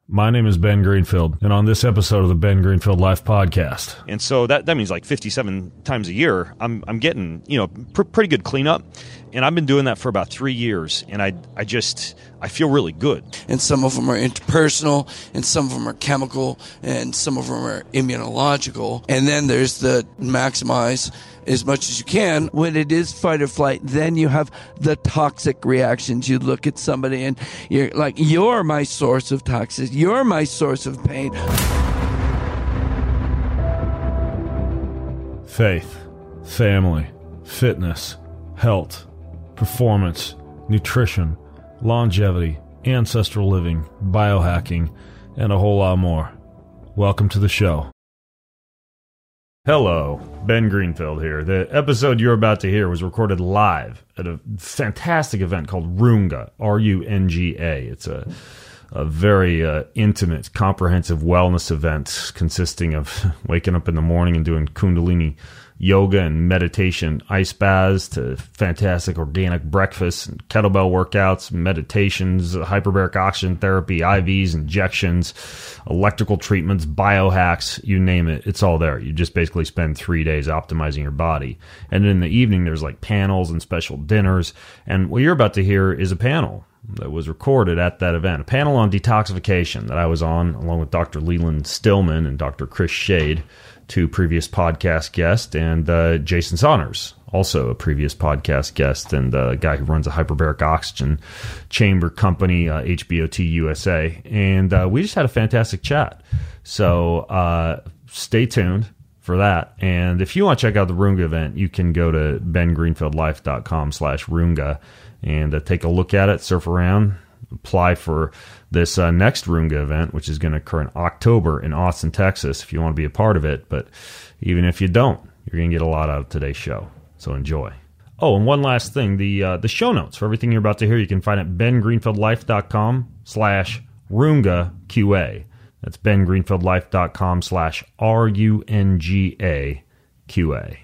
My name is Ben Greenfield, and on this episode of the Ben Greenfield Life Podcast. And so that means like 57 times a year, I'm getting, pretty good cleanup. And I've been doing that for about 3 years, and I feel really good. And some of them are interpersonal, and some of them are chemical, and some of them are immunological. And then there's the maximize as much as you can. When it is fight or flight, then you have the toxic reactions. You look at somebody and you're like, you're my source of toxicity. You're my source of pain. Faith, family, fitness, health, performance, nutrition, longevity, ancestral living, biohacking, and a whole lot more. Welcome to the show. Hello, Ben Greenfield here. The episode you're about to hear was recorded live at a fantastic event called Runga, R-U-N-G-A. It's a very intimate, comprehensive wellness event consisting of waking up in the morning and doing Kundalini yoga and meditation, ice baths, to fantastic organic breakfasts and kettlebell workouts, meditations, hyperbaric oxygen therapy, IVs, injections, electrical treatments, biohacks, you name it, it's all there. You just basically spend 3 days optimizing your body. And in the evening, there's like panels and special dinners. And what you're about to hear is a panel that was recorded at that event, a panel on detoxification that I was on along with Dr. Leland Stillman and Dr. Chris Shade, two previous podcast guests, and Jason Saunders, also a previous podcast guest, and a guy who runs a hyperbaric oxygen chamber company, HBOT USA. And we just had a fantastic chat. So stay tuned for that. And if you want to check out the Runga event, you can go to bengreenfieldlife.com/Runga and take a look at it, surf around, apply for this next Runga event, which is going to occur in October in Austin, Texas, if you want to be a part of it. But even if you don't, you're going to get a lot out of today's show. So enjoy. Oh, and one last thing, the show notes for everything you're about to hear, you can find at bengreenfieldlife.com/RungaQA. That's bengreenfieldlife.com/RUNGAQA.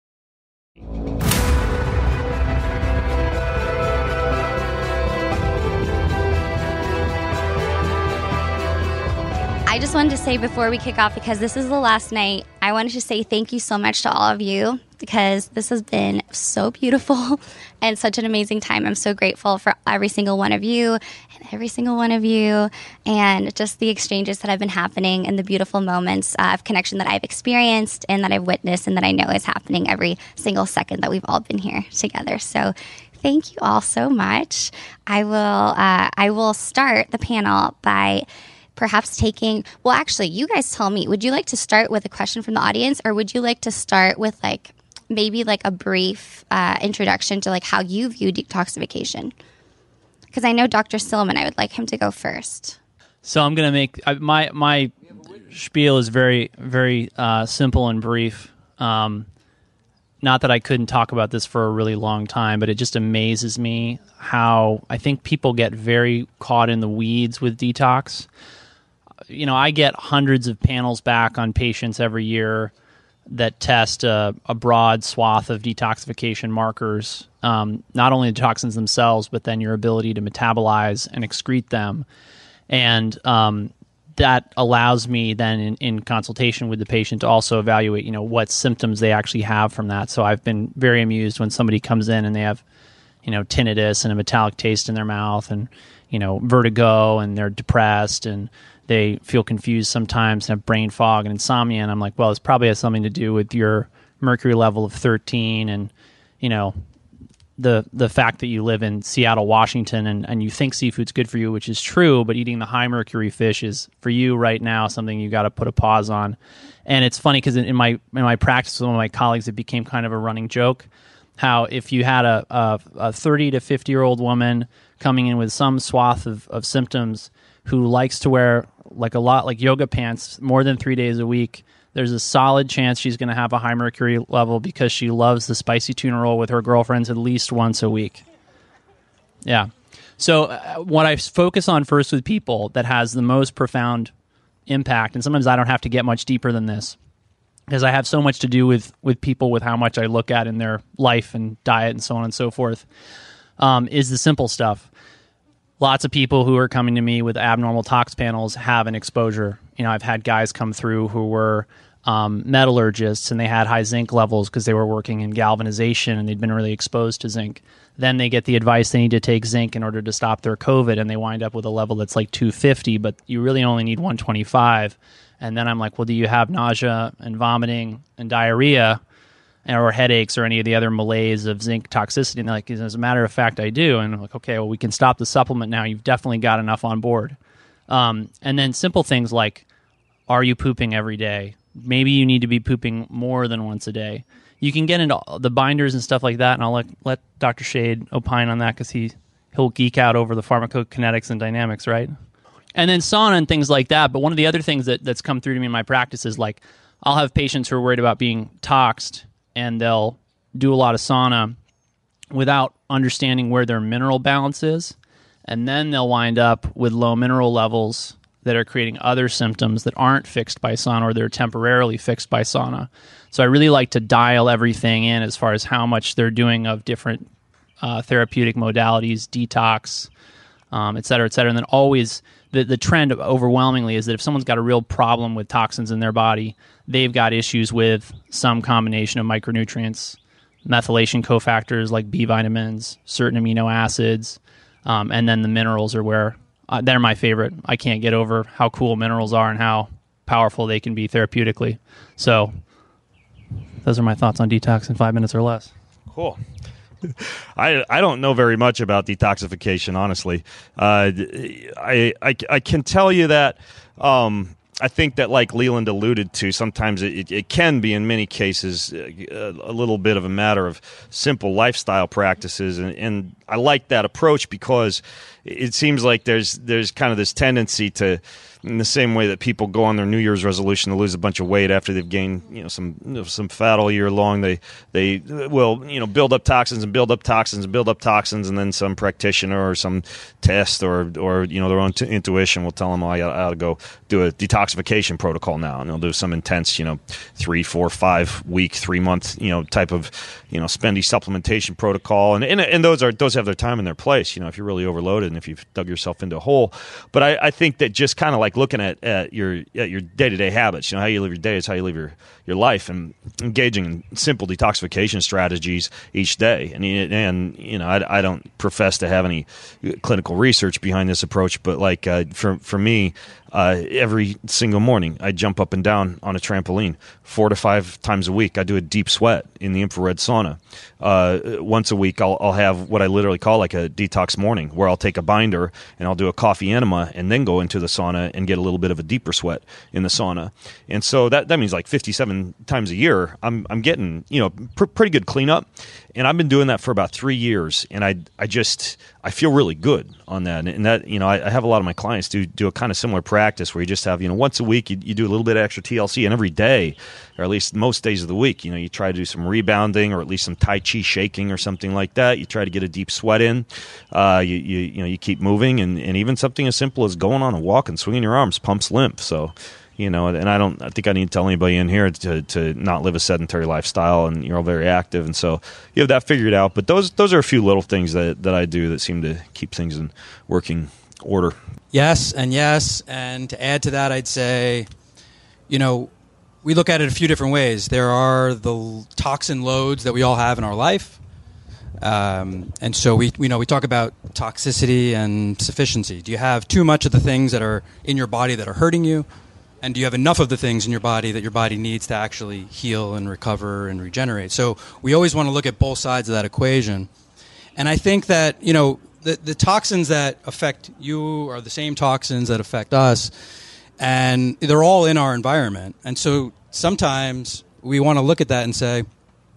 I just wanted to say before we kick off, because this is the last night, I wanted to say thank you so much to all of you, because this has been so beautiful and such an amazing time. I'm so grateful for every single one of you and just the exchanges that have been happening and the beautiful moments of connection that I've experienced and that I've witnessed and that I know is happening every single second that we've all been here together. So thank you all so much. I will start the panel by perhaps taking, well, actually, you guys tell me, would you like to start with a question from the audience, or would you like to start with maybe a brief introduction to how you view detoxification? Because I know Dr. Stillman, I would like him to go first. So I'm going to make, my spiel is very, very simple and brief. Not that I couldn't talk about this for a really long time, but it just amazes me how I think people get very caught in the weeds with detox. I get hundreds of panels back on patients every year that test a broad swath of detoxification markers, not only the toxins themselves, but then your ability to metabolize and excrete them. And that allows me then in consultation with the patient to also evaluate, what symptoms they actually have from that. So I've been very amused when somebody comes in and they have, tinnitus and a metallic taste in their mouth and, vertigo, and they're depressed and they feel confused sometimes and have brain fog and insomnia. And I'm like, well, this probably has something to do with your mercury level of 13 and, the fact that you live in Seattle, Washington, and you think seafood's good for you, which is true, but eating the high mercury fish is, for you right now, something you got to put a pause on. And it's funny because in my practice with one of my colleagues, it became kind of a running joke, how if you had a 30 to 50-year-old woman coming in with some swath of symptoms who likes to wear a lot like yoga pants more than 3 days a week, there's a solid chance she's going to have a high mercury level because she loves the spicy tuna roll with her girlfriends at least once a week. Yeah. So what I focus on first with people that has the most profound impact, and sometimes I don't have to get much deeper than this, because I have so much to do with people with how much I look at in their life and diet and so on and so forth, is the simple stuff. lots of people who are coming to me with abnormal tox panels have an exposure. I've had guys come through who were metallurgists, and they had high zinc levels because they were working in galvanization and they'd been really exposed to zinc. Then they get the advice they need to take zinc in order to stop their COVID, and they wind up with a level that's like 250, but you really only need 125. And then I'm like, well, do you have nausea and vomiting and diarrhea or headaches or any of the other malaise of zinc toxicity? And they're like, as a matter of fact, I do. And I'm like, okay, well, we can stop the supplement now. You've definitely got enough on board. And then simple things like, are you pooping every day? Maybe you need to be pooping more than once a day. You can get into the binders and stuff like that, and I'll let Dr. Shade opine on that because he'll geek out over the pharmacokinetics and dynamics, right? And then sauna and things like that. But one of the other things that's come through to me in my practice is, like, I'll have patients who are worried about being toxed, and they'll do a lot of sauna without understanding where their mineral balance is, and then they'll wind up with low mineral levels that are creating other symptoms that aren't fixed by sauna, or they're temporarily fixed by sauna. So I really like to dial everything in as far as how much they're doing of different therapeutic modalities, detox, et cetera, et cetera. And then always the trend overwhelmingly is that if someone's got a real problem with toxins in their body, they've got issues with some combination of micronutrients, methylation cofactors like B vitamins, certain amino acids, and then the minerals are where they're my favorite. I can't get over how cool minerals are and how powerful they can be therapeutically. So those are my thoughts on detox in 5 minutes or less. Cool. I don't know very much about detoxification, honestly. I can tell you that I think that, like Leland alluded to, sometimes it can be, in many cases, a little bit of a matter of simple lifestyle practices, and I like that approach because it seems like there's kind of this tendency to, in the same way that people go on their New Year's resolution to lose a bunch of weight after they've gained some fat all year long, they will build up toxins and build up toxins and build up toxins, and then some practitioner or some test or their own intuition will tell them, I ought to go do a detoxification protocol now, and they'll do some intense 3, 4, 5 week, 3 month type of spendy supplementation protocol, and those have their time and their place if you're really overloaded and if you've dug yourself into a hole. But I think that just kind of like looking at your day-to-day habits, how you live your day is how you live your life, and engaging in simple detoxification strategies each day. And I don't profess to have any clinical research behind this approach, but like for me, every single morning I jump up and down on a trampoline 4 to 5 times a week. I do a deep sweat in the infrared sauna. Once a week I'll have what I literally call like a detox morning, where I'll take a binder and I'll do a coffee enema and then go into the sauna and get a little bit of a deeper sweat in the sauna. And so that means like 57 times a year I'm getting pretty good cleanup. And I've been doing that for about 3 years, and I feel really good on that. And that I have a lot of my clients do a kind of similar practice where you just have once a week you do a little bit of extra TLC, and every day, or at least most days of the week, you try to do some rebounding or at least some Tai Chi shaking or something like that. You try to get a deep sweat in. You keep moving, and even something as simple as going on a walk and swinging your arms pumps lymph. So. And I think I need to tell anybody in here to not live a sedentary lifestyle, and you're all very active, and so you have that figured out. But those are a few little things that I do that seem to keep things in working order. Yes, and to add to that, I'd say, we look at it a few different ways. There are the toxin loads that we all have in our life, and so we talk about toxicity and sufficiency. Do you have too much of the things that are in your body that are hurting you? And do you have enough of the things in your body that your body needs to actually heal and recover and regenerate? So we always want to look at both sides of that equation. And I think that, the toxins that affect you are the same toxins that affect us, and they're all in our environment. And so sometimes we want to look at that and say,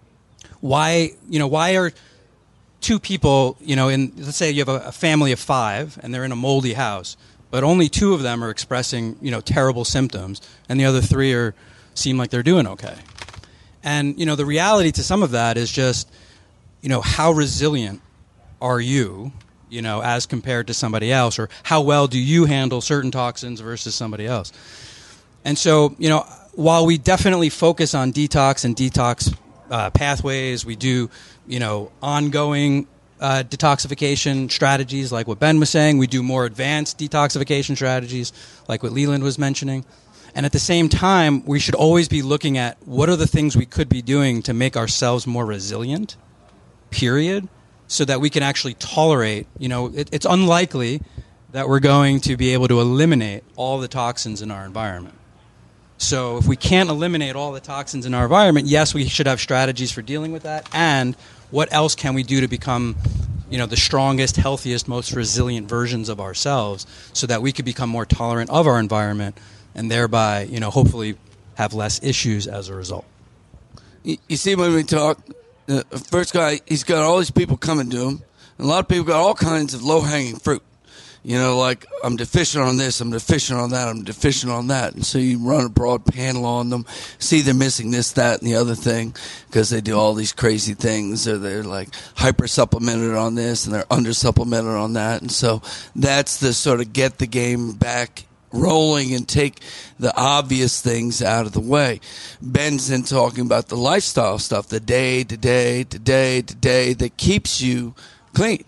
why are two people, let's say you have a family of 5 and they're in a moldy house, but only 2 of them are expressing, terrible symptoms, and the other 3 seem like they're doing okay. And, the reality to some of that is just, how resilient are you, as compared to somebody else, or how well do you handle certain toxins versus somebody else? And so, while we definitely focus on detox and detox pathways, we do, ongoing detoxification strategies like what Ben was saying. We do more advanced detoxification strategies like what Leland was mentioning. And at the same time, we should always be looking at what are the things we could be doing to make ourselves more resilient, period, so that we can actually tolerate, it's unlikely that we're going to be able to eliminate all the toxins in our environment. So if we can't eliminate all the toxins in our environment, yes, we should have strategies for dealing with that. And what else can we do to become, the strongest, healthiest, most resilient versions of ourselves so that we could become more tolerant of our environment and thereby, hopefully have less issues as a result. You see, when we talk, the first guy, he's got all these people coming to him. And a lot of people got all kinds of low-hanging fruit. Like, I'm deficient on this, I'm deficient on that, I'm deficient on that. And so you run a broad panel on them, see they're missing this, that, and the other thing because they do all these crazy things, or they're like hyper-supplemented on this and they're under-supplemented on that. And so that's the sort of get the game back rolling and take the obvious things out of the way. Ben's then talking about the lifestyle stuff, the day to day to day to day that keeps you clean.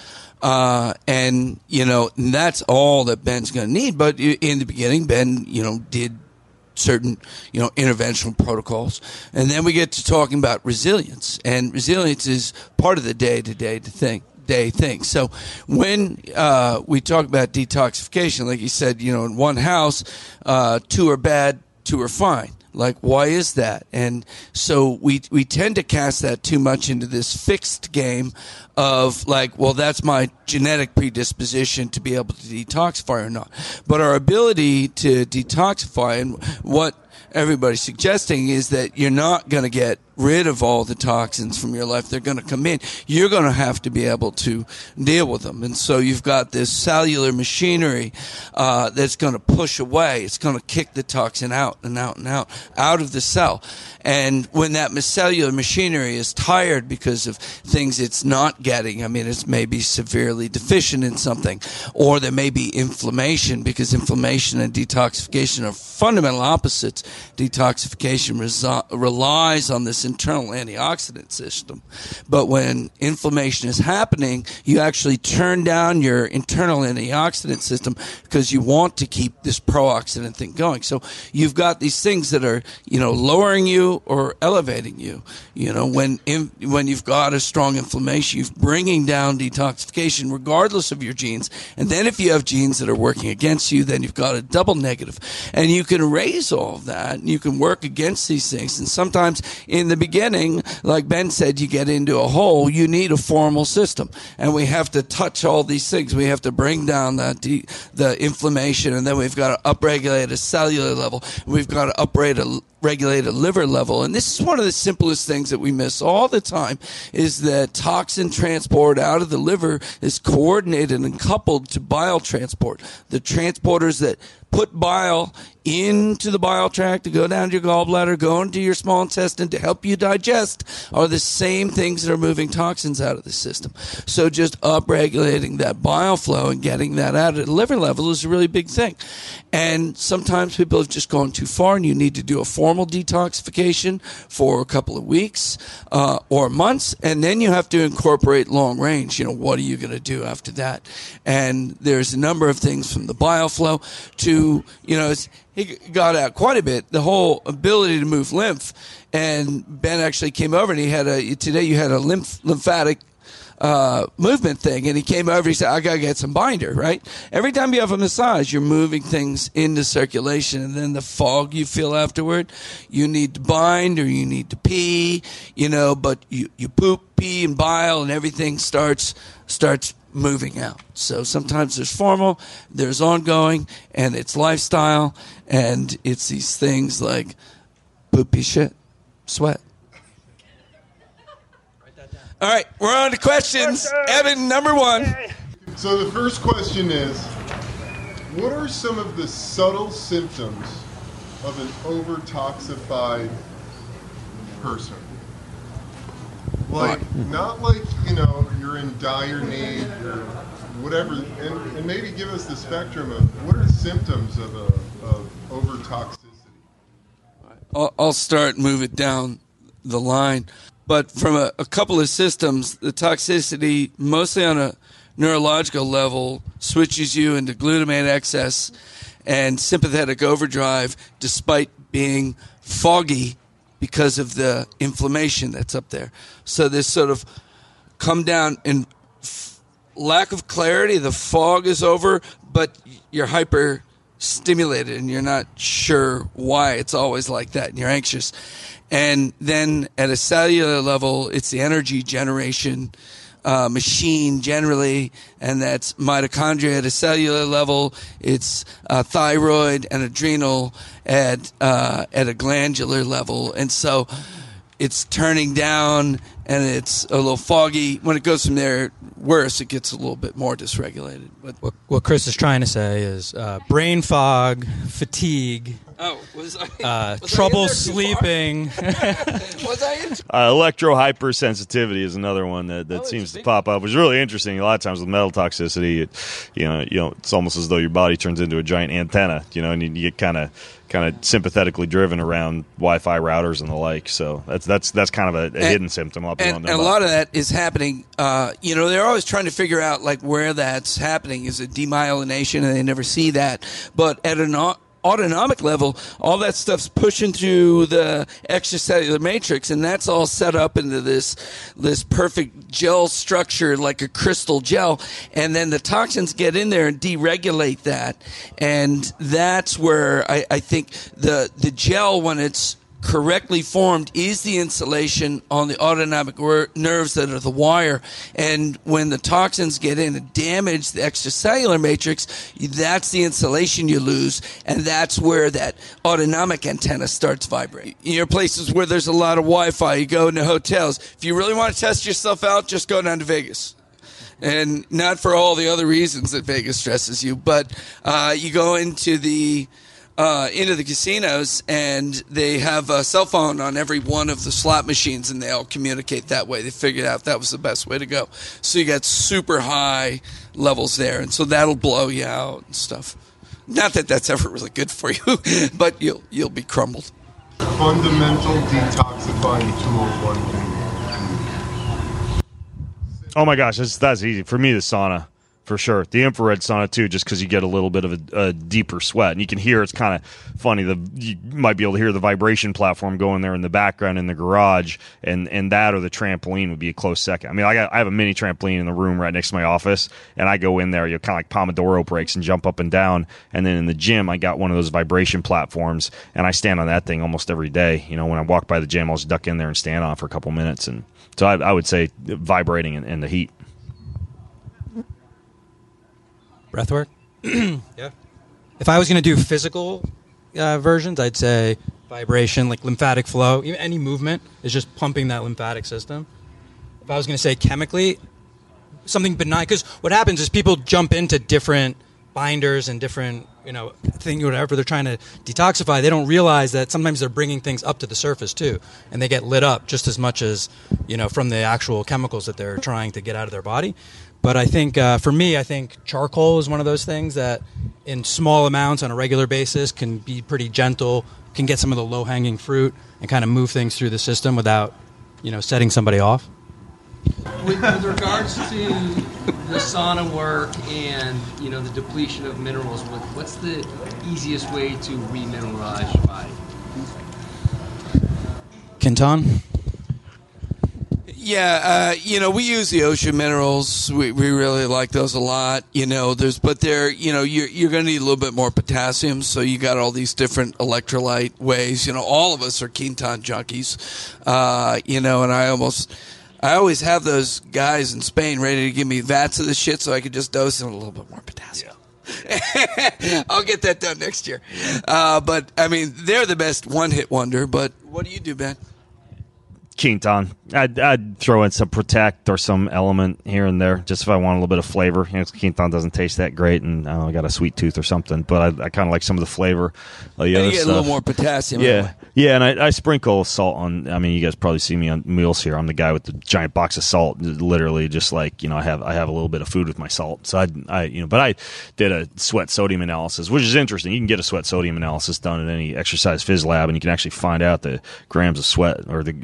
And that's all that Ben's going to need. But in the beginning, Ben, did certain, interventional protocols. And then we get to talking about resilience. And resilience is part of the day-to-day thing. So when we talk about detoxification, like you said, in one house, 2 are bad, 2 are fine. Like, why is that? And so we tend to cast that too much into this fixed game of like, well, that's my genetic predisposition to be able to detoxify or not. But our ability to detoxify, and what everybody's suggesting, is that you're not going to get rid of all the toxins from your life. They're going to come in. You're going to have to be able to deal with them. And so you've got this cellular machinery that's going to push away. It's going to kick the toxin out and out and out of the cell. And when that cellular machinery is tired because of things it's not getting, it's maybe severely deficient in something, or there may be inflammation, because inflammation and detoxification are fundamental opposites. Detoxification relies on this internal antioxidant system. But when inflammation is happening, you actually turn down your internal antioxidant system because you want to keep this pro-oxidant thing going. So you've got these things that are, lowering you or elevating you. When you've got a strong inflammation, you're bringing down detoxification regardless of your genes. And then if you have genes that are working against you, then you've got a double negative. And you can raise all of that, and you can work against these things. And sometimes in the beginning, like Ben said, you get into a hole, you need a formal system. And we have to touch all these things. We have to bring down the inflammation, and then we've got to upregulate a cellular level. We've got to regulate a liver level. And this is one of the simplest things that we miss all the time, is that toxin transport out of the liver is coordinated and coupled to bile transport. The transporters that put bile into the bile tract to go down to your gallbladder, go into your small intestine to help you digest, are the same things that are moving toxins out of the system. So just upregulating that bile flow and getting that out at the liver level is a really big thing. And sometimes people have just gone too far, and you need to do a formal detoxification for a couple of weeks or months, and then you have to incorporate long range. What are you going to do after that? And there's a number of things, from the bile flow to, he got out quite a bit, the whole ability to move lymph. And Ben actually came over, and today you had a lymphatic movement thing, and he came over, he said, I gotta get some binder, right? Every time you have a massage, you're moving things into circulation, and then the fog you feel afterward, you need to bind, or you need to pee, but you poop, pee, and bile, and everything starts moving out. So sometimes there's formal, there's ongoing, and it's lifestyle, and it's these things like poop, pee, shit, sweat. All right, we're on to questions. Evan, number 1. So the first question is, what are some of the subtle symptoms of an over-toxified person? Like, not like, you're in dire need or whatever, and maybe give us the spectrum of what are symptoms of over-toxicity? I'll start and move it down the line. But from a couple of systems, the toxicity, mostly on a neurological level, switches you into glutamate excess and sympathetic overdrive, despite being foggy because of the inflammation that's up there. So this sort of come down in lack of clarity, the fog is over, but you're hyper stimulated and you're not sure why it's always like that and you're anxious. And then at a cellular level, it's the energy generation machine generally, and that's mitochondria at a cellular level. It's thyroid and adrenal at a glandular level, and so it's turning down and it's a little foggy. When it goes from there worse, it gets a little bit more dysregulated. But What Chris is trying to say is brain fog, fatigue, trouble sleeping. Was I into Electro hypersensitivity is another one that seems to pop up, which is really interesting. A lot of times with metal toxicity, it's almost as though your body turns into a giant antenna, and you get kind of sympathetically driven around Wi-Fi routers and the like. So that's kind of a hidden symptom. And a lot of that is happening. They're always trying to figure out like where that's happening. Is it demyelination, and they never see that. But at an autonomic level, all that stuff's pushing through the extracellular matrix, and that's all set up into this perfect gel structure, like a crystal gel. And then the toxins get in there and deregulate that, and that's where I think the gel, when it's correctly formed, is the insulation on the autonomic nerves that are the wire. And when the toxins get in and damage the extracellular matrix, that's the insulation you lose, and that's where that autonomic antenna starts vibrating. In your places where there's a lot of Wi-Fi, you go into hotels. If you really want to test yourself out, just go down to Vegas. And not for all the other reasons that Vegas stresses you, but you go into the casinos, and they have a cell phone on every one of the slot machines, and they all communicate that way. They figured out that was the best way to go. So you got super high levels there, and so that'll blow you out and stuff. Not that that's ever really good for you, but you'll be crumbled. Fundamental detoxifying tool one can. Oh my gosh, that's easy for me. The sauna. For sure. The infrared sauna, too, just because you get a little bit of a deeper sweat. And you can hear, it's kind of funny, you might be able to hear the vibration platform going there in the background in the garage, and that or the trampoline would be a close second. I mean, I have a mini trampoline in the room right next to my office, and I go in there, kind of like Pomodoro breaks, and jump up and down. And then in the gym, I got one of those vibration platforms, and I stand on that thing almost every day. When I walk by the gym, I'll just duck in there and stand on it for a couple minutes. And so I would say vibrating and the heat. Breathwork? Yeah. If I was going to do physical versions, I'd say vibration, like lymphatic flow. Even any movement is just pumping that lymphatic system. If I was going to say chemically, something benign, because what happens is people jump into different binders and different, thing, whatever they're trying to detoxify. They don't realize that sometimes they're bringing things up to the surface too, and they get lit up just as much as, from the actual chemicals that they're trying to get out of their body. But I think, for me, charcoal is one of those things that in small amounts on a regular basis can be pretty gentle, can get some of the low-hanging fruit and kind of move things through the system without, setting somebody off. With regards to the sauna work and, the depletion of minerals, what's the easiest way to remineralize your body? Kenton? Yeah, we use the ocean minerals. We really like those a lot. You're going to need a little bit more potassium. So you got all these different electrolyte ways. All of us are Quinton junkies. And I always have those guys in Spain ready to give me vats of this shit so I could just dose in a little bit more potassium. Yeah. I'll get that done next year. But they're the best one-hit wonder. But what do you do, Ben? Quinton. I'd throw in some Protect or some Element here and there, just if I want a little bit of flavor. Quinton doesn't taste that great, and I got a sweet tooth or something, but I kind of like some of the flavor. And you get a little more potassium. Yeah, yeah, and I sprinkle salt on. You guys probably see me on meals here. I'm the guy with the giant box of salt. Literally, just like I have a little bit of food with my salt. So but I did a sweat sodium analysis, which is interesting. You can get a sweat sodium analysis done at any exercise phys lab, and you can actually find out the grams of sweat or the grams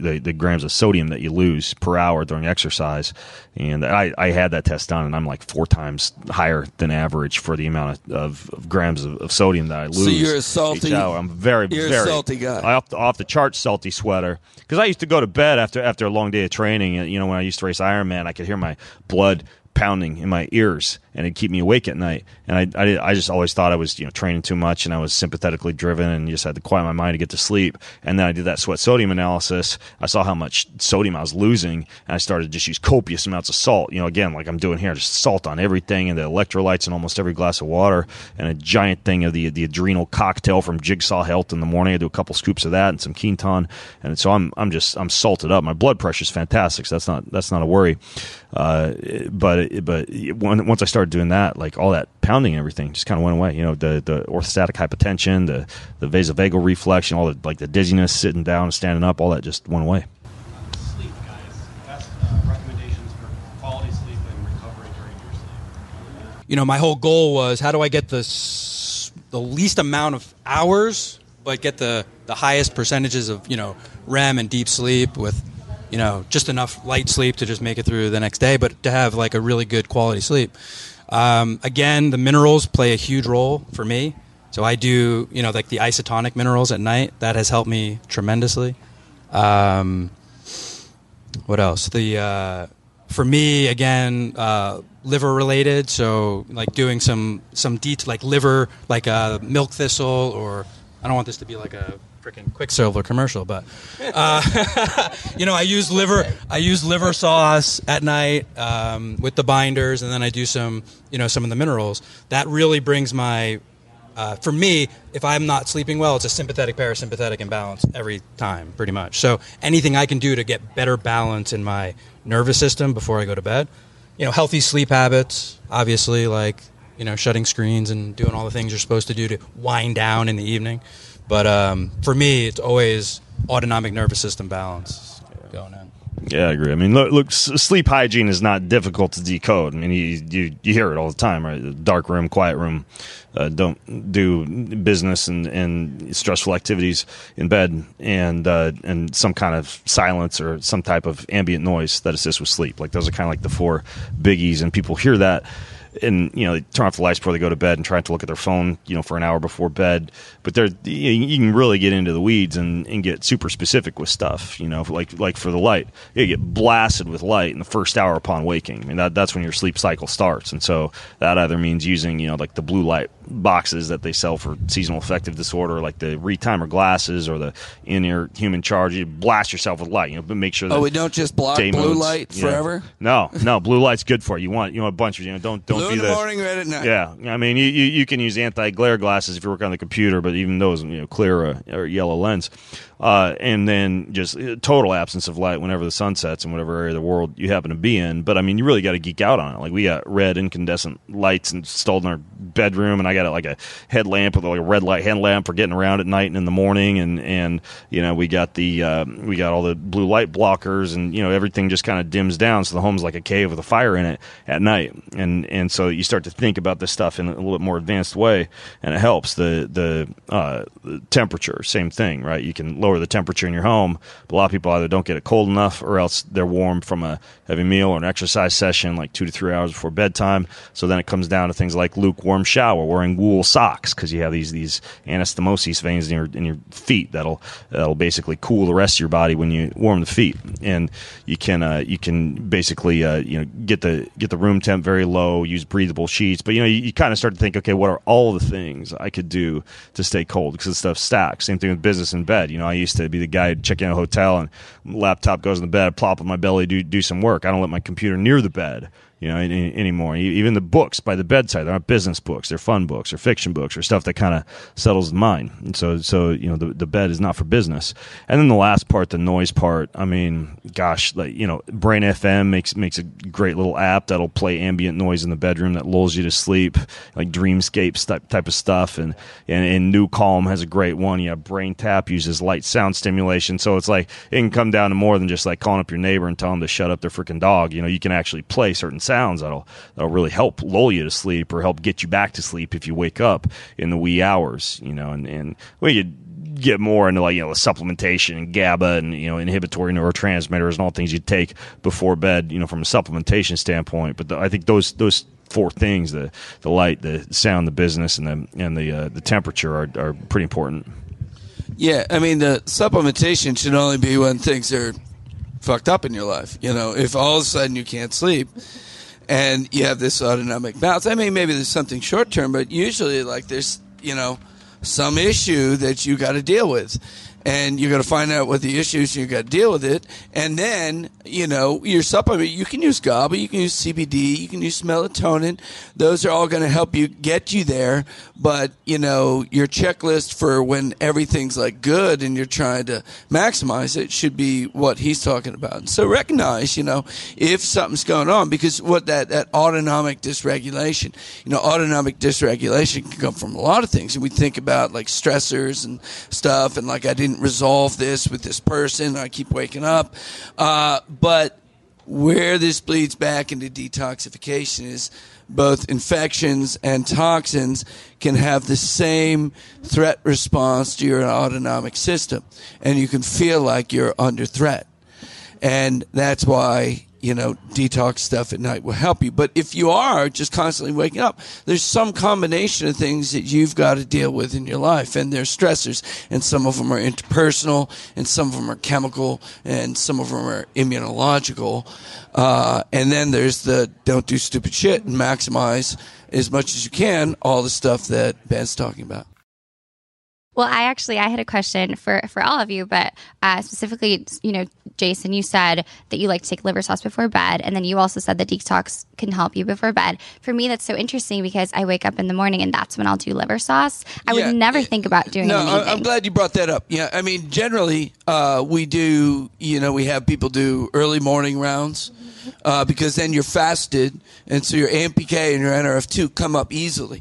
grams of sodium that you lose per hour during exercise. And I had that test done, and I'm like 4 times higher than average for the amount of grams of sodium that I lose. So you're a salty. each hour. I'm very a salty guy. Off the chart salty sweater, because I used to go to bed after a long day of training. You know, when I used to race Ironman, I could hear my blood pounding in my ears, and it'd keep me awake at night. And I just always thought I was training too much, and I was sympathetically driven, and just had to quiet my mind to get to sleep. And then I did that sweat sodium analysis. I saw how much sodium I was losing, and I started to just use copious amounts of salt. Again, like I'm doing here, just salt on everything, and the electrolytes in almost every glass of water, and a giant thing of the adrenal cocktail from Jigsaw Health in the morning. I do a couple scoops of that and some Quinton, and so I'm salted up. My blood pressure's fantastic, so that's not a worry. But once I started doing that, like all that pounding and everything just kind of went away. The orthostatic hypotension, the vasovagal reflex, all the dizziness, sitting down and standing up, all that just went away. Sleep, guys. Best recommendations for quality sleep and recovery during your sleep. My whole goal was, how do I get the least amount of hours, but get the highest percentages of REM and deep sleep with just enough light sleep to just make it through the next day, but to have like a really good quality sleep. Again, the minerals play a huge role for me. So I do, like the isotonic minerals at night. That has helped me tremendously. What else? For me, again, liver related. So like doing some like liver, like a milk thistle, or I don't want this to be like a freaking Quicksilver commercial, but I use liver sauce at night with the binders, and then I do some of the minerals. That really brings my for me, if I'm not sleeping well, it's a sympathetic parasympathetic imbalance every time, pretty much. So anything I can do to get better balance in my nervous system before I go to bed, healthy sleep habits, obviously, like shutting screens and doing all the things you're supposed to do to wind down in the evening. But for me, it's always autonomic nervous system balance going in. Yeah, I agree. I mean, look, sleep hygiene is not difficult to decode. I mean, you hear it all the time, right? Dark room, quiet room. Don't do business and stressful activities in bed, and some kind of silence or some type of ambient noise that assists with sleep. Like those are kind of like the 4 biggies, and people hear that. And they turn off the lights before they go to bed and try to look at their phone, for an hour before bed. But you can really get into the weeds and get super specific with stuff. Like for the light, you get blasted with light in the first hour upon waking. I mean, that's when your sleep cycle starts. And so that either means using like the blue light boxes that they sell for seasonal affective disorder, like the retimer glasses or the in-ear human charge. You blast yourself with light, but make sure that we don't just block blue light forever. No, blue light's good for you. You want a bunch of don't blue be in the morning, red at night. Yeah, I mean you can use anti-glare glasses if you work on the computer, but even those clear or yellow lens. And then just total absence of light whenever the sun sets in whatever area of the world you happen to be in. But I mean, you really got to geek out on it. Like we got red incandescent lights installed in our bedroom, and I got like a headlamp with like a red light headlamp for getting around at night and in the morning. And we got all the blue light blockers, and everything just kind of dims down, so the home's like a cave with a fire in it at night. And so you start to think about this stuff in a little bit more advanced way, and it helps. The temperature, same thing, right? You can lower the temperature in your home, but a lot of people either don't get it cold enough, or else they're warm from a heavy meal or an exercise session like 2 to 3 hours before bedtime. So then it comes down to things like lukewarm shower, wearing wool socks, because you have these anastomosis veins in your feet that'll basically cool the rest of your body when you warm the feet. And you can basically get the room temp very low, use breathable sheets. But you kind of start to think, okay, what are all the things I could do to stay cold, because this stuff stacks. Same thing with business in bed. I used to be the guy who'd check in a hotel and laptop goes in the bed, plop on my belly, do some work. I don't let my computer near the bed. Anymore. Even the books by the bedside, they're not business books, they're fun books or fiction books or stuff that kind of settles the mind. And so the bed is not for business. And then the last part, the noise part, I mean, gosh, Brain FM makes a great little app that'll play ambient noise in the bedroom that lulls you to sleep, like Dreamscape type of stuff. And New Calm has a great one. Brain Tap uses light sound stimulation. So it's like, it can come down to more than just like calling up your neighbor and telling them to shut up their freaking dog. You can actually play certain sounds that'll really help lull you to sleep or help get you back to sleep if you wake up in the wee hours, and well, you get more into supplementation and GABA and inhibitory neurotransmitters and all things you take before bed, from a supplementation standpoint. But I think those four things, the light, the sound, the business, and the temperature are pretty important. Yeah, I mean, the supplementation should only be when things are fucked up in your life. If all of a sudden you can't sleep and you have this autonomic bounce, I mean, maybe there's something short term, but usually there's, some issue that you got to deal with. And you got to find out what the issue is. You got to deal with it, and then your supplement. You can use GABA, you can use CBD, you can use melatonin. Those are all going to help you get you there. But your checklist for when everything's good and you're trying to maximize it should be what he's talking about. And so recognize, if something's going on, because what that autonomic dysregulation. Autonomic dysregulation can come from a lot of things, and we think about stressors and stuff, and I didn't resolve this with this person. I keep waking up. But where this bleeds back into detoxification is both infections and toxins can have the same threat response to your autonomic system. And you can feel like you're under threat. And that's why detox stuff at night will help you. But if you are just constantly waking up, there's some combination of things that you've got to deal with in your life, and there's stressors, and some of them are interpersonal, and some of them are chemical, and some of them are immunological. And then there's the don't do stupid shit and maximize as much as you can all the stuff that Ben's talking about. Well, I had a question for all of you, but specifically, Jason, you said that you like to take liver sauce before bed, and then you also said that detox can help you before bed. For me, that's so interesting because I wake up in the morning and that's when I'll do liver sauce. I would never think about doing anything. I'm glad you brought that up. Yeah, I mean, generally, we do, we have people do early morning rounds because then you're fasted, and so your AMPK and your NRF2 come up easily.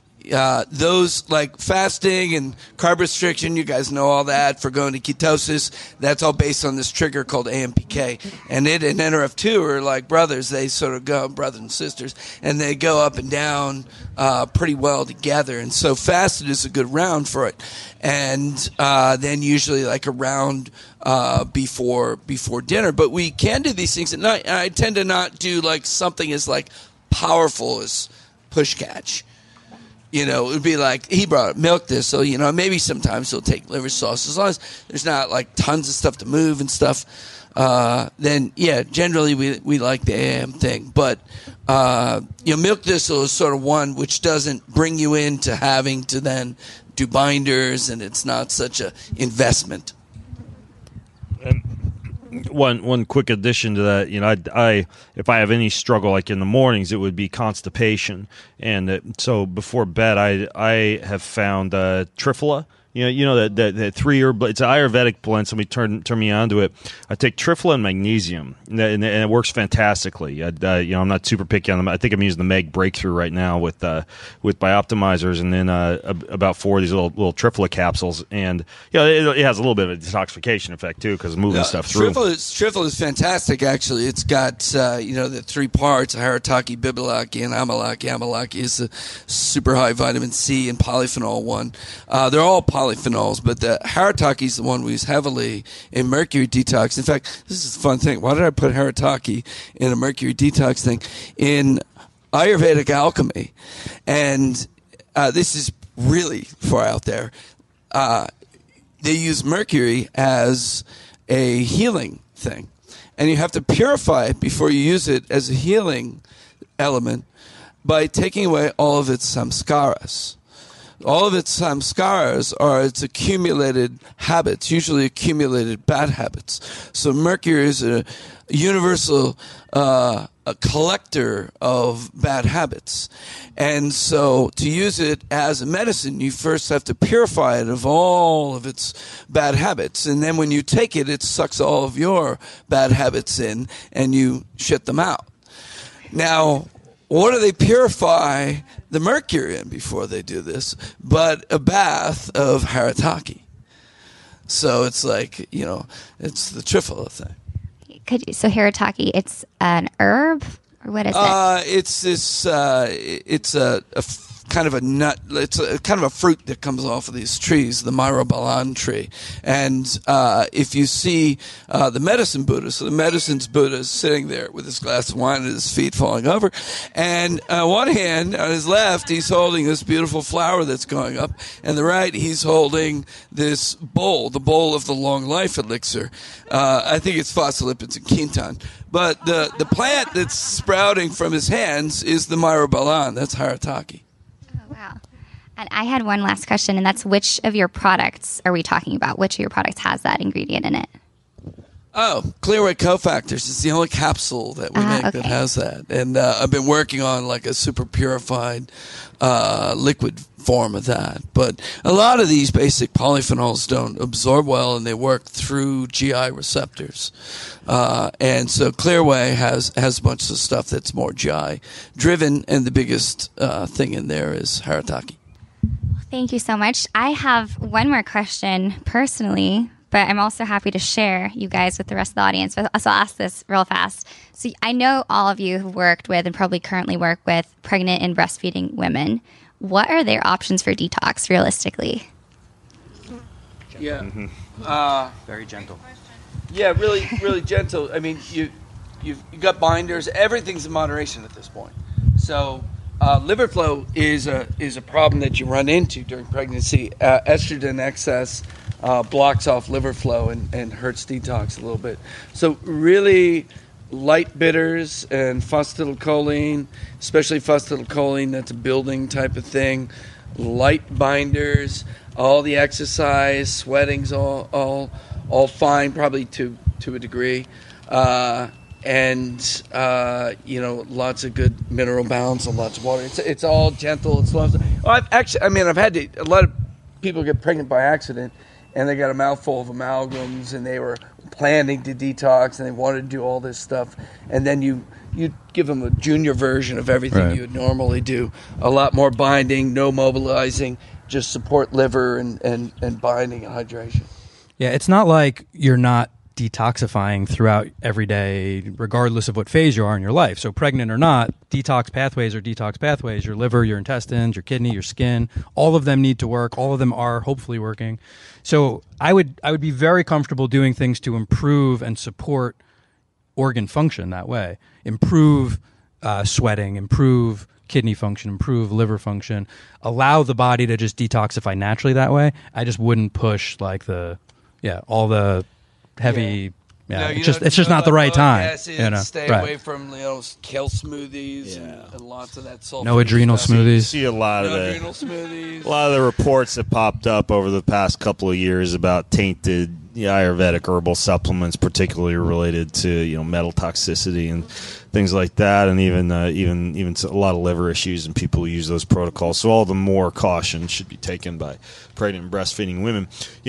Those fasting and carb restriction, you guys know all that for going to ketosis. That's all based on this trigger called AMPK. And it and NRF2 are like brothers. They sort of go, brothers and sisters, and they go up and down pretty well together. And so fasted is a good round for it. And then usually a round before dinner. But we can do these things at night. And I tend to not do something as powerful as push catch. It would be he brought up milk this, so, maybe sometimes he'll take liver sauce. As long as there's not, tons of stuff to move and stuff, then, yeah, generally we like the AM thing. But, milk thistle is sort of one which doesn't bring you into having to then do binders, and it's not such a investment. One quick addition to that, I if I have any struggle in the mornings, it would be constipation, and so before bed, I have found Triphala. That 3 herb. It's an Ayurvedic blend. Somebody turned me onto it. I take Triphala and magnesium, and it works fantastically. I'm not super picky on them. I think I'm using the Meg Breakthrough right now with Bioptimizers, and then about 4 of these little Triphala capsules, and it has a little bit of a detoxification effect too because moving stuff through. Triphala is fantastic. Actually, it's got the 3 parts: Haritaki, Bibilaki, and Amalaki. Amalaki is a super high vitamin C and polyphenol one. They're all polyphenols, but the Haritaki is the one we use heavily in mercury detox. In fact, this is a fun thing. Why did I put Haritaki in a mercury detox thing? In Ayurvedic alchemy, and this is really far out there, they use mercury as a healing thing. And you have to purify it before you use it as a healing element by taking away all of its samskaras. All of its samskaras are its accumulated habits, usually accumulated bad habits. So mercury is a universal a collector of bad habits. And so to use it as a medicine, you first have to purify it of all of its bad habits. And then when you take it, it sucks all of your bad habits in and you shit them out. Now, what do they purify the mercury in before they do this? But a bath of Haritaki. So it's it's the Triphala thing. So Haritaki, it's an herb, or what is it? It's this. It's a kind of a nut. It's kind of a fruit that comes off of these trees, the myrobalan tree. And if you see the medicine Buddha, so the medicines Buddha is sitting there with his glass of wine and his feet falling over. And on one hand, on his left, he's holding this beautiful flower that's going up. And the right, he's holding this bowl, the bowl of the long life elixir. I think it's phospholipids and quinton. But the plant that's sprouting from his hands is the myrobalan. That's Harataki. Oh, wow. And I had one last question, and that's which of your products are we talking about? Which of your products has that ingredient in it? Oh, Clearway Cofactors is the only capsule that we make that has that. And I've been working on like a super purified liquid form of that. But a lot of these basic polyphenols don't absorb well, and they work through GI receptors. And so Clearway has a bunch of stuff that's more GI driven, and the biggest thing in there is Harataki. Thank you so much. I have one more question personally, but I'm also happy to share you guys with the rest of the audience. So I'll ask this real fast. So I know all of you who worked with and probably currently work with pregnant and breastfeeding women. What are their options for detox realistically? Yeah. Very gentle. Yeah, really, really gentle. I mean, you've got binders. Everything's in moderation at this point. So liver flow is a problem that you run into during pregnancy. Estrogen excess blocks off liver flow and hurts detox a little bit. So really light bitters and phosphatidylcholine, especially phosphatidylcholine, that's a building type of thing. Light binders, all the exercise, sweating's all fine, probably to a degree. And lots of good mineral balance and lots of water. It's all gentle. It's lots. I've had a lot of people get pregnant by accident, and they got a mouthful of amalgams, and they were planning to detox, and they wanted to do all this stuff, and then you give them a junior version of everything you would normally do. A lot more binding, no mobilizing, just support liver and binding and hydration. Yeah, it's not like you're not detoxifying throughout every day, regardless of what phase you are in your life. So pregnant or not, detox pathways are detox pathways. Your liver, your intestines, your kidney, your skin, all of them need to work. All of them are hopefully working. So I would be very comfortable doing things to improve and support organ function that way. Improve sweating, improve kidney function, improve liver function, allow the body to just detoxify naturally that way. I just wouldn't push like all the heavy. Yeah, it's just not the right time. Acid, stay away from kale smoothies and lots of that sulfur. No adrenal smoothies. You see a lot of the reports that popped up over the past couple of years about tainted Ayurvedic herbal supplements, particularly related to metal toxicity and things like that, and even a lot of liver issues and people who use those protocols. So all the more caution should be taken by pregnant and breastfeeding women.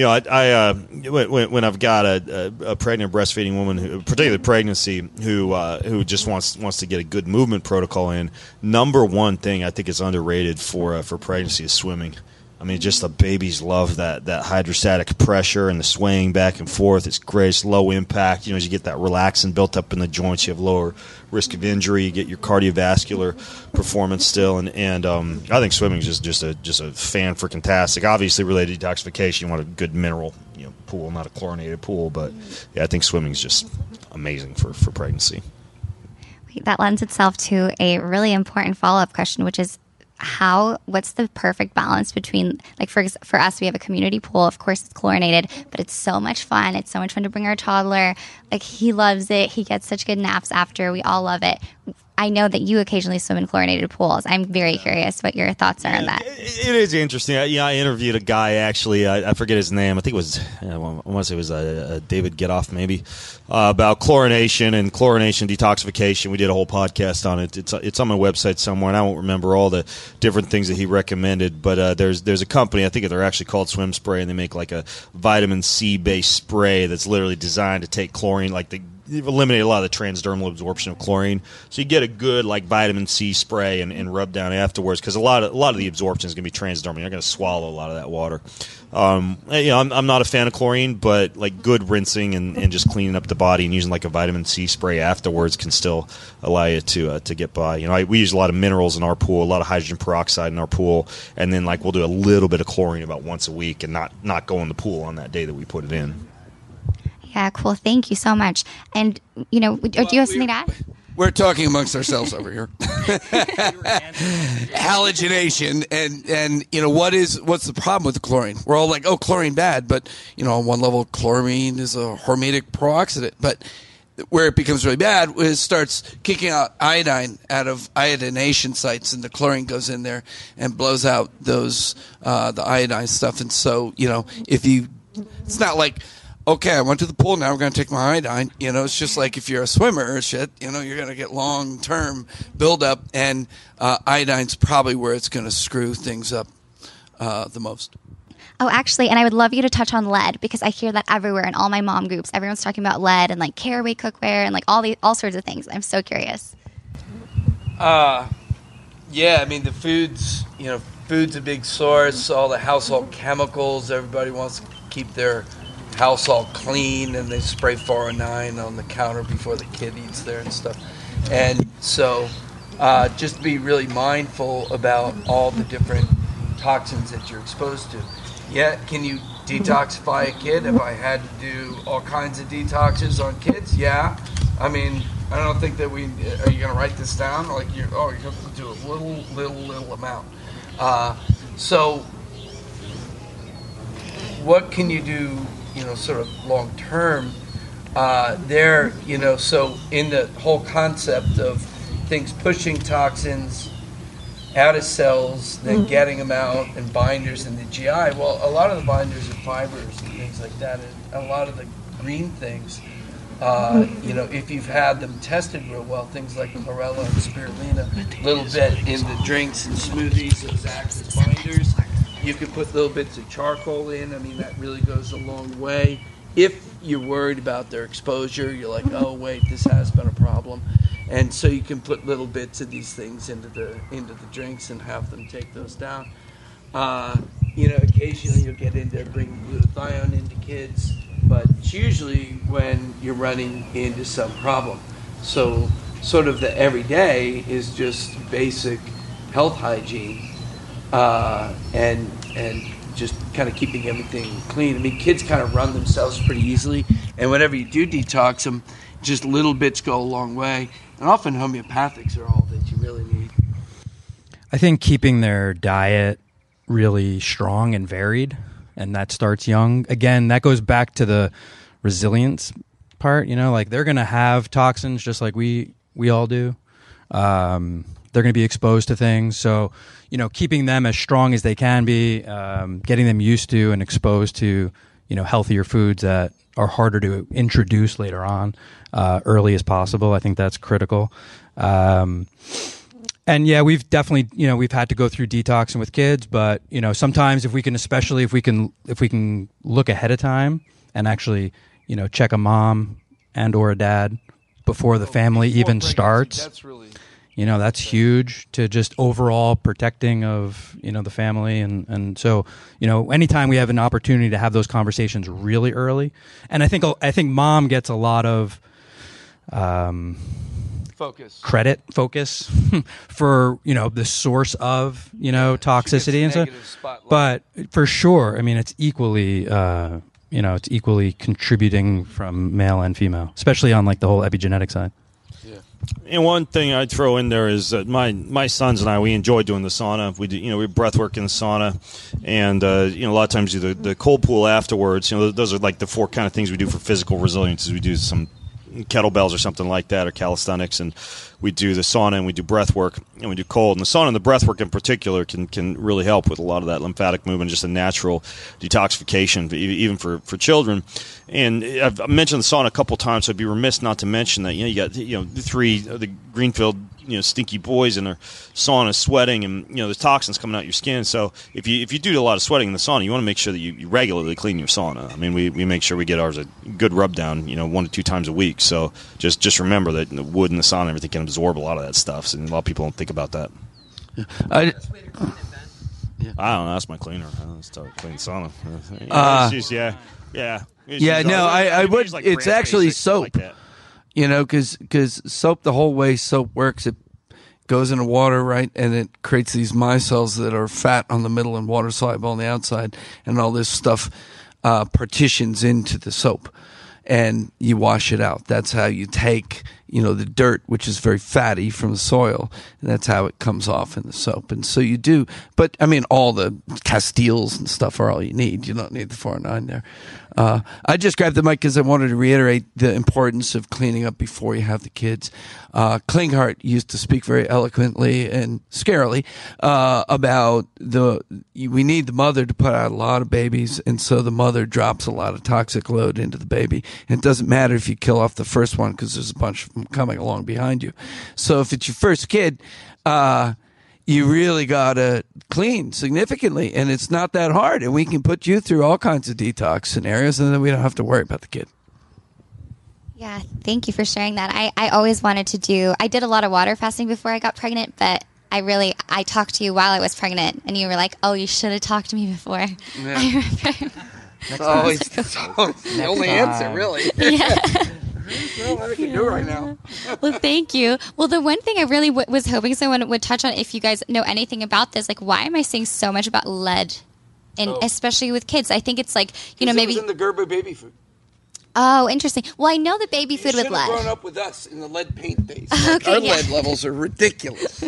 When I've got a pregnant breastfeeding woman, particularly pregnancy, who just wants to get a good movement protocol in, number one thing I think is underrated for pregnancy is swimming. I mean, just the babies love that hydrostatic pressure and the swaying back and forth. It's great. It's low impact. As you get that relaxin built up in the joints, you have lower risk of injury. You get your cardiovascular performance still. And I think swimming is just a fan-freaking-tastic. Obviously, related to detoxification, you want a good mineral pool, not a chlorinated pool. But I think swimming is just amazing for pregnancy. That lends itself to a really important follow-up question, which is, what's the perfect balance between, like, for us, we have a community pool. Of course, it's chlorinated, but it's so much fun. It's so much fun to bring our toddler. Like, he loves it. He gets such good naps after. We all love it. I know that you occasionally swim in chlorinated pools. I'm very curious what your thoughts are on that. It is interesting. I interviewed a guy, actually. I forget his name. I think it was, I want to say it was David Getoff, maybe, about chlorination and chlorination detoxification. We did a whole podcast on it. It's on my website somewhere, and I won't remember all the different things that he recommended. But there's a company, I think they're actually called Swim Spray, and they make like a vitamin C-based spray that's literally designed to take chlorine, like the you've eliminated a lot of the transdermal absorption of chlorine, so you get a good like vitamin C spray and rub down afterwards, because a lot of the absorption is going to be transdermal. You're going to swallow a lot of that water. I'm not a fan of chlorine, but like good rinsing and just cleaning up the body and using like a vitamin C spray afterwards can still allow you to get by. We use a lot of minerals in our pool, a lot of hydrogen peroxide in our pool, and then like we'll do a little bit of chlorine about once a week and not go in the pool on that day that we put it in. Yeah, cool. Thank you so much. And, do you have something to add? We're talking amongst ourselves over here. Halogenation and what's the problem with the chlorine? We're all like, oh, chlorine bad, but on one level chlorine is a hormetic peroxidant, but where it becomes really bad is it starts kicking out iodine out of iodination sites, and the chlorine goes in there and blows out those the iodine stuff. And so it's not like, okay, I went to the pool, now we're going to take my iodine. It's just like if you're a swimmer or shit, you're going to get long-term buildup, and iodine's probably where it's going to screw things up the most. Oh, actually, and I would love you to touch on lead, because I hear that everywhere in all my mom groups. Everyone's talking about lead and like caraway cookware and like all sorts of things. I'm so curious. The food's a big source. All the household chemicals, everybody wants to keep their house all clean, and they spray 409 on the counter before the kid eats there and stuff. And so just be really mindful about all the different toxins that you're exposed to. Yeah, can you detoxify a kid? Have I had to do all kinds of detoxes on kids? Yeah. I don't think that are you going to write this down? Like, you have to do a little amount. So what can you do, sort of long term so in the whole concept of things pushing toxins out of cells, then getting them out, and binders in the GI. Well, a lot of the binders are fibers and things like that, and a lot of the green things, if you've had them tested real well, things like chlorella and spirulina, a little bit in the drinks and smoothies, those act as binders. You could put little bits of charcoal in. That really goes a long way. If you're worried about their exposure, you're like, oh wait, this has been a problem. And so you can put little bits of these things into the drinks and have them take those down. Occasionally you'll get into bringing glutathione into kids, but it's usually when you're running into some problem. So sort of the everyday is just basic health hygiene and just kind of keeping everything clean. Kids kind of run themselves pretty easily, and whenever you do detox them, just little bits go a long way. And often homeopathics are all that you really need. I think keeping their diet really strong and varied, and that starts young. Again, that goes back to the resilience part. They're going to have toxins just like we all do. They're going to be exposed to things. So, keeping them as strong as they can be, getting them used to and exposed to, healthier foods that are harder to introduce later on, early as possible. I think that's critical. And yeah, we've definitely, we've had to go through detoxing with kids, but sometimes if we can look ahead of time and actually, check a mom and or a dad before the family even starts. That's really, that's huge to just overall protecting of, the family. And so, anytime we have an opportunity to have those conversations really early, and I think mom gets a lot of, credit focus for the source of toxicity and stuff, but for sure, it's equally it's equally contributing from male and female, especially on like the whole epigenetic side. And one thing I'd throw in there is that my sons and I, we enjoy doing the sauna. We do, we breath work in the sauna, and a lot of times do the cold pool afterwards. Those are like the four kind of things we do for physical resilience. Is we do some kettlebells or something like that, or calisthenics, and we do the sauna and we do breath work and we do cold. And the sauna and the breath work in particular can really help with a lot of that lymphatic movement, just a natural detoxification, even for children. And I've mentioned the sauna a couple of times, so I'd be remiss not to mention that you got the Greenfield stinky boys in their sauna sweating, and there's toxins coming out your skin. So if you do a lot of sweating in the sauna, you want to make sure that you regularly clean your sauna. I mean, we make sure we get ours a good rub down, 1 to 2 times a week. So just remember that the wood in the sauna and everything can absorb a lot of that stuff, and a lot of people don't think about that. I don't know. That's my cleaner. I start cleaning sauna. I would. Like it's actually soap. like that. Because soap, the whole way soap works, it goes into water, right, and it creates these micelles that are fat on the middle and water soluble on the outside, and all this stuff partitions into the soap, and you wash it out. That's how you take the dirt, which is very fatty, from the soil, and that's how it comes off in the soap. And so you do, but I mean, all the Castiles and stuff are all you need. You don't need the 409 there. I just grabbed the mic because I wanted to reiterate the importance of cleaning up before you have the kids. Klinghardt used to speak very eloquently and scarily about we need the mother to put out a lot of babies, and so the mother drops a lot of toxic load into the baby. And it doesn't matter if you kill off the first one, because there's a bunch of them coming along behind you. So if it's your first kid, you really got to clean significantly, and it's not that hard, and we can put you through all kinds of detox scenarios, and then we don't have to worry about the kid. Yeah, thank you for sharing that. I always wanted to I did a lot of water fasting before I got pregnant, but I talked to you while I was pregnant, and you were like, oh, you should have talked to me before. Yeah. I remember. That's always the only answer, really. Yeah. Well, I can do it right now. Well, thank you. Well, the one thing I really was hoping someone would touch on, if you guys know anything about this, like, why am I seeing so much about lead, and especially with kids? I think it's like, maybe it was in the Gerber baby food. Oh, interesting. Well, I know the baby food with lead. You should have grown up with us in the lead paint days. Okay, Our lead levels are ridiculous.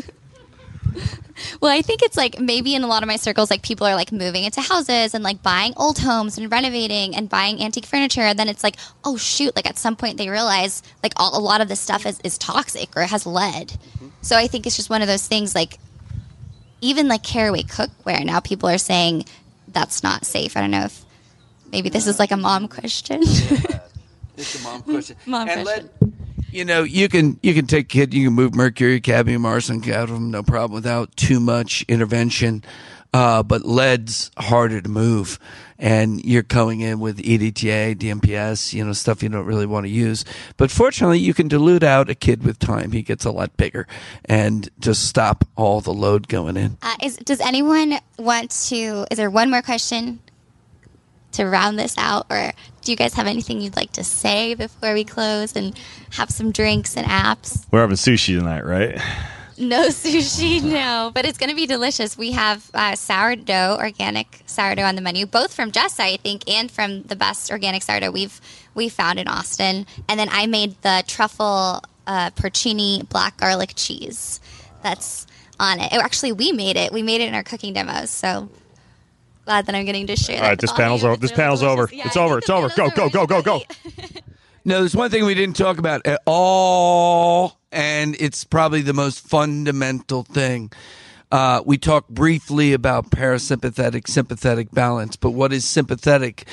Well, I think it's like maybe in a lot of my circles, like people are like moving into houses and like buying old homes and renovating and buying antique furniture. And then it's like, oh, shoot, like at some point they realize like a lot of this stuff is toxic or it has lead. Mm-hmm. So I think it's just one of those things, like even like Caraway cookware. Now people are saying that's not safe. I don't know if maybe this is like a mom question. It's a mom question. Mom and question. Lead, you can take a kid, you can move mercury, cadmium, arsenic out of them, no problem, without too much intervention. But lead's harder to move, and you're coming in with EDTA, DMPS, stuff you don't really want to use. But fortunately, you can dilute out a kid with time. He gets a lot bigger, and just stop all the load going in. Does anyone want to? Is there one more question to round this out, or do you guys have anything you'd like to say before we close and have some drinks and apps? We're having sushi tonight, right? No sushi, no, but it's going to be delicious. We have sourdough, organic sourdough on the menu, both from Jessa, I think, and from the best organic sourdough we've found in Austin. And then I made the truffle porcini black garlic cheese that's on it. Actually, we made it. We made it in our cooking demos, so glad that I'm getting to share. All right, this panel's over. This panel's over. Yeah, it's over. It's over. Go. No, there's one thing we didn't talk about at all, and it's probably the most fundamental thing. We talked briefly about parasympathetic, sympathetic balance, but what is sympathetic?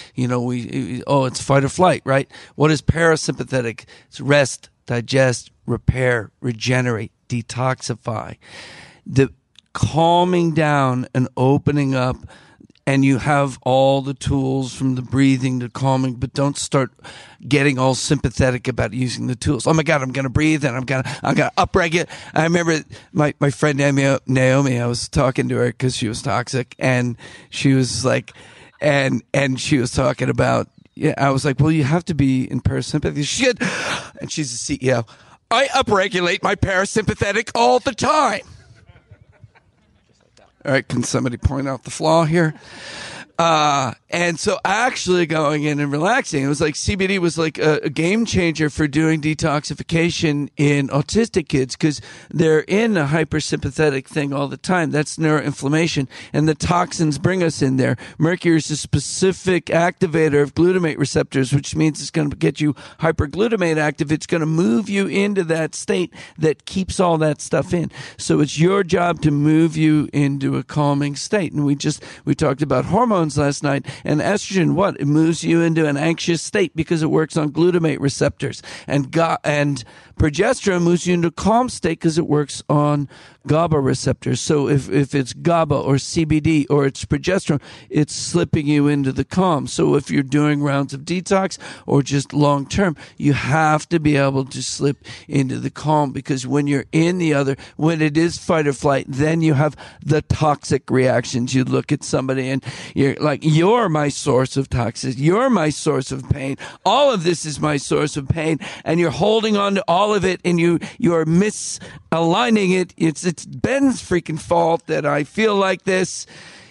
It's fight or flight, right? What is parasympathetic? It's rest, digest, repair, regenerate, detoxify. The calming down and opening up. And you have all the tools from the breathing to calming, but don't start getting all sympathetic about using the tools. Oh my God, I'm going to breathe and I'm going to upregulate. I remember my friend Naomi, I was talking to her because she was toxic, and she was like, and she was talking about, I was like, well, you have to be in parasympathetic. She said, and she's a CEO. I upregulate my parasympathetic all the time. All right, can somebody point out the flaw here? And so actually going in and relaxing, it was like CBD was like a game changer for doing detoxification in autistic kids, because they're in a hypersympathetic thing all the time. That's neuroinflammation, and the toxins bring us in there. Mercury is a specific activator of glutamate receptors, which means it's going to get you hyperglutamate active. It's going to move you into that state that keeps all that stuff in. So it's your job to move you into into a calming state. And we talked about hormones last night, and estrogen, it moves you into an anxious state because it works on glutamate receptors, and progesterone moves you into a calm state because it works on GABA receptors. So if it's GABA or CBD or it's progesterone, it's slipping you into the calm. So if you're doing rounds of detox or just long term, you have to be able to slip into the calm, because when you're when it is fight or flight, then you have the toxic reactions. You look at somebody and you're like, you're my source of toxicity. You're my source of pain. All of this is my source of pain. And you're holding on to all of it, and you're misaligning it. It's Ben's freaking fault that I feel like this.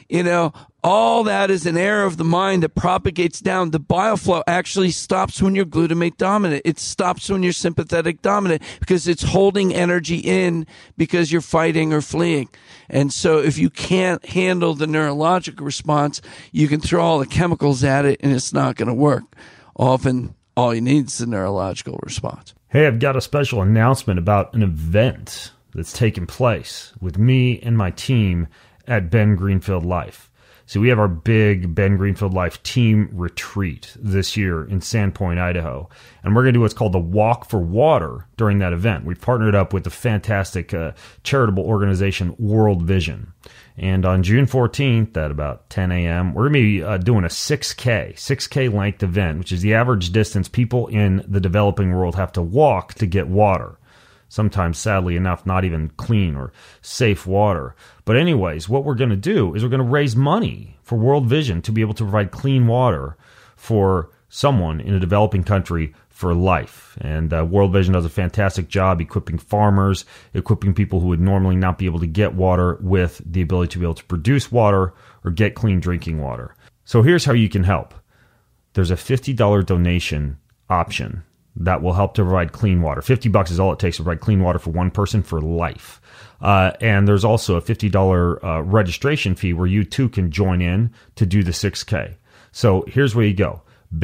All that is an error of the mind that propagates down. The bile flow actually stops when you're glutamate dominant. It stops when you're sympathetic dominant, because it's holding energy in because you're fighting or fleeing. And so if you can't handle the neurological response, you can throw all the chemicals at it and it's not going to work. Often all you need is the neurological response. Hey, I've got a special announcement about an event that's taking place with me and my team at Ben Greenfield Life. So we have our big Ben Greenfield Life team retreat this year in Sandpoint, Idaho. And we're going to do what's called the Walk for Water during that event. We've partnered up with the fantastic charitable organization World Vision. And on June 14th at about 10 a.m., we're going to be doing a 6K length event, which is the average distance people in the developing world have to walk to get water. Sometimes, sadly enough, not even clean or safe water. But anyways, what we're going to do is we're going to raise money for World Vision to be able to provide clean water for someone in a developing country for life. And World Vision does a fantastic job equipping farmers, equipping people who would normally not be able to get water with the ability to be able to produce water or get clean drinking water. So here's how you can help. There's a $50 donation option that will help to provide clean water. $50 is all it takes to provide clean water for one person for life. And there's also a $50 registration fee where you too can join in to do the 6K. So here's where you go.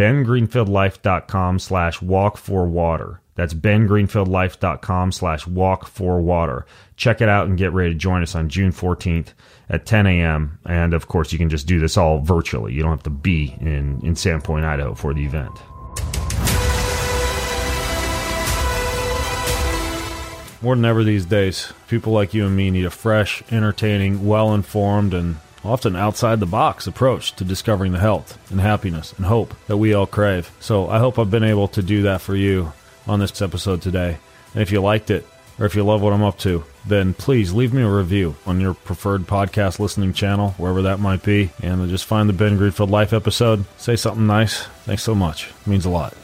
bengreenfieldlife.com/walk4water. That's bengreenfieldlife.com/walk4water. Check it out and get ready to join us on June 14th at 10 a.m. And of course, you can just do this all virtually. You don't have to be in Sandpoint, Idaho for the event. More than ever these days, people like you and me need a fresh, entertaining, well-informed, and often outside-the-box approach to discovering the health and happiness and hope that we all crave. So I hope I've been able to do that for you on this episode today. And if you liked it, or if you love what I'm up to, then please leave me a review on your preferred podcast listening channel, wherever that might be, and just find the Ben Greenfield Life episode. Say something nice. Thanks so much. It means a lot.